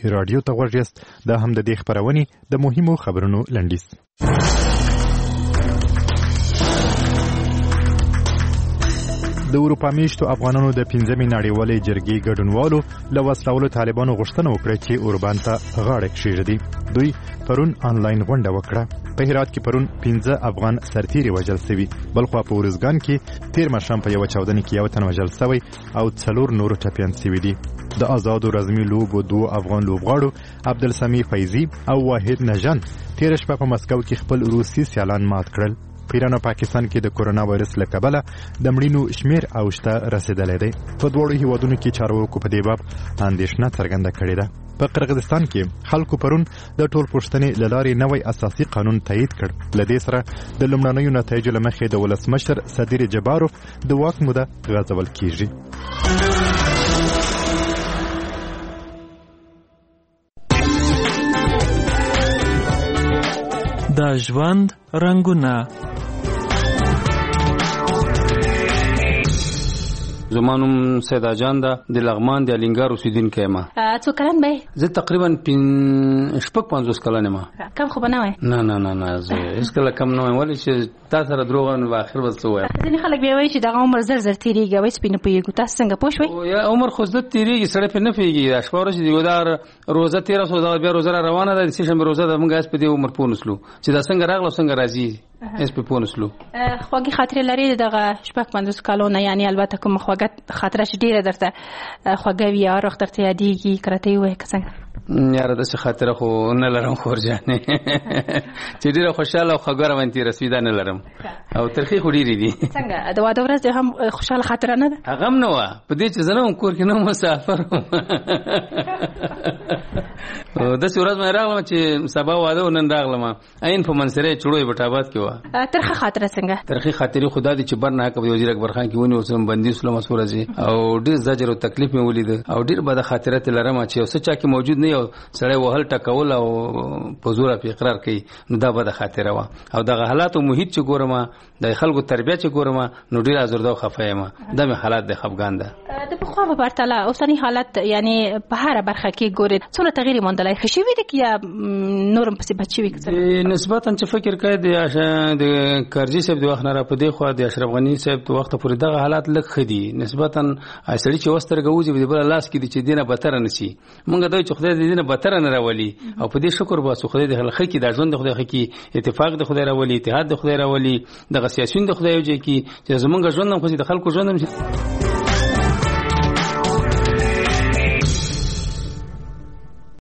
رادیو ته غوږ یاست. دا هم د دې خبرونې د مهمو خبرونو لنډیز. د اروپا میشتو افغانانو د 15مې نړیوالې جرګې ګډونوالو له وسلهوالو طالبانو غوښتنه وکړه چې اوربان ته غاړه کښېږدي. دوی پرون آنلاین غونډه وکړه. په هرات کې پرون 15 افغان سرتیري وژل شوي. بلخوا په ارزګان کې تیر ماښام په یوه چاودنه کې یو تن وژل شوی او 4 نور ټپیان شوي دي. د آزادو رزمي لوبو 2 افغان لوبغاړو عبدالسمیع فیضي او واحد نژان تیر شپه په مسکو کې خپل روسي سیالان مات کړل. په ایران او پاکستان کې د کورونا وایرس له کبله د مړینو شمیر اوج ته رسیدلی دی. په دواړو هیوادونو کې چارواکو په دې باب اندېښنه څرګنده کړې ده. په قرغیزستان کې خلکو پرون د ټول پوښتنې له لارې نوی اساسي قانون تایید کړ. له دې سره د لومړنیو نتایجو له مخې د ولسمشر صدر جبارو د واک موده غځول کیږي. د ژوند رنګونه. زما نوم سید اجان ده، د لغمان د الینګار اوسیدونکی یم. څو کلن به؟ زه تقریبا 50 کلن یم. کم خو به نه وای؟ نه زه هیڅکله کم نه وایم. ولې چې تا سره دروغ نو په اخر به څه وایم. ځینې خلک بیا وایي چې دغه عمر زر تېرېږي، وایي سپي نه پوهېږو. تاسو څنګه پوه شوئ؟ یا عمر خو زه تېرېږي، سړی پرې نه پوهېږي. دا شپه ورځ چې دا روزه تېره شوه، دغه بیا روزه را روانه ده، د سېشنبې روزه ده. موږ هېڅ په دې عمر پوه نه شلو چې دا څنګه راغله او څنګه راځي، هېڅ پې پوه نه شلو. خوږې خاطرې لرې دغه 50 کالو نه؟ یعنې البته کومه خوږه خاطره چې ډېره درته خوږه وي، هر وخت درته یادېږي، که راته یې ووایې که څنګه؟ یاره داسې خاطره خو نه لرم خورجانې چې ډېره خوشحاله او خوږه روان تېره سوي، دا نه لرم. او ترخې خو ډېرې دي. څنګه د واده ورځ دې هم خوشحاله خاطره نه ده؟ هغه هم نه وه، په دې چې زه نه وم کور کې، نه وم مسافر وم. داسې ورځ مې راغلم چې سبا واده و، نن راغلم عین په منصرې چړوی بټاباد کې وه. ترخه خاطره څنګه؟ ترخې خاطرې خو دا دي چې برناکه په وزیر اکبر خان کې ونیول شوم، بندي شوم څو ورځې، او ډېر زجر او تکلیف مې ولید، او ډېر بده خاطره ترې لرم چې یو څه چا کې موجود نه یو سړی وهل ټکول او په زوره پې اقرار کوي، نو دا بده خاطره وه. او دغه حالات او محیط چې ګورم، د خلکو تربیه چې ګورم، نو ډېر ازرده او خفه یم. دا مې حالات د خفګان ده. د پخوا په پرتله اوسني حالت یعنې په هره برخه کې ګورې څومره تغییر موندلی؟ ښه شوي دي که یا نورم پسې بد شوي؟ نسبتا چې فکر کوي د کرجي صاحب د وخت نه را په دې خوا د اشرف غني صاحب د وخته پورې دغه حالات لږ ښه دي نسبتا. سړي چې وسترګه وځي د بل لاس کې دي چې دینه بتره نشي. مونږ دوی چې خدای دې دینه بتره نه راولي، او په دې شکر باسو خدای دې خلک کې دا ژوند د خدای کې اتفاق د خدای راولي، اتحاد د خدای راولي، دغه سیاسيون د خدای وجه کې چې زمونږ ژوند هم خو د خلکو ژوند هم